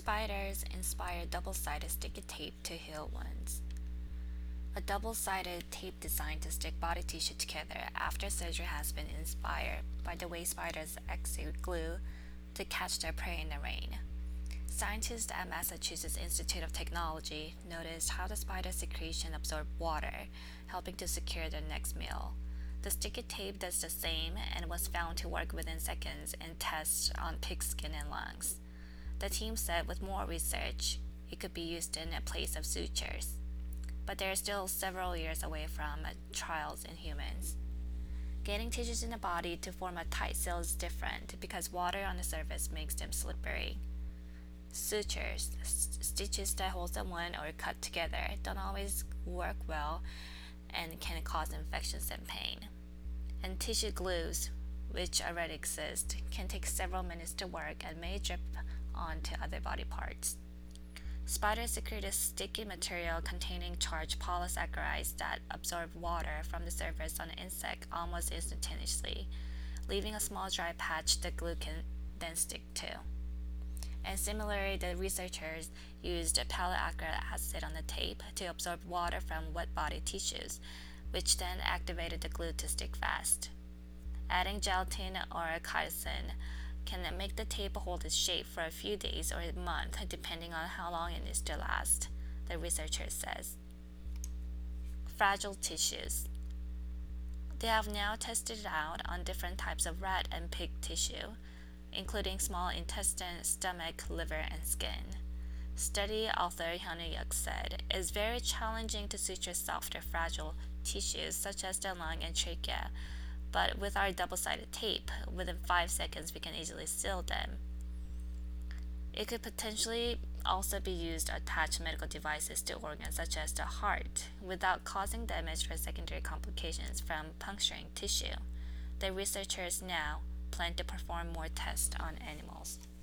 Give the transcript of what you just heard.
Spiders inspire double-sided sticky tape to heal wounds. A double-sided tape designed to stick body tissue together after surgery has been inspired by the way spiders exude glue to catch their prey in the rain. Scientists at Massachusetts Institute of Technology noticed how the spider secretion absorbed water, helping to secure their next meal. The sticky tape does the same and was found to work within seconds in tests on pig skin and lungs. The team said with more research, it could be used in place of sutures, but they are still several years away from trials in humans. Getting tissues in the body to form a tight seal is different because water on the surface makes them slippery. Sutures, stitches that hold the wound or cut together, don't always work well and can cause infections and pain. And tissue glues, which already exist, can take several minutes to work and may drip onto other body parts. Spiders secrete a sticky material containing charged polysaccharides that absorb water from the surface on the insect almost instantaneously, leaving a small dry patch the glue can then stick to. And similarly, the researchers used palliacrilic acid on the tape to absorb water from wet body tissues, which then activated the glue to stick fast. Adding gelatin or chitin can make the tape hold its shape for a few days or a month, depending on how long it needs to last, the researcher says. Fragile tissues. They have now tested it out on different types of rat and pig tissue, including small intestine, stomach, liver, and skin. Study author Hyunwoo Yuk said, "It's very challenging to suture softer, fragile tissues such as the lung and trachea, but with our double-sided tape, within 5 seconds we can easily seal them." It could potentially also be used to attach medical devices to organs such as the heart without causing damage or secondary complications from puncturing tissue. The researchers now plan to perform more tests on animals.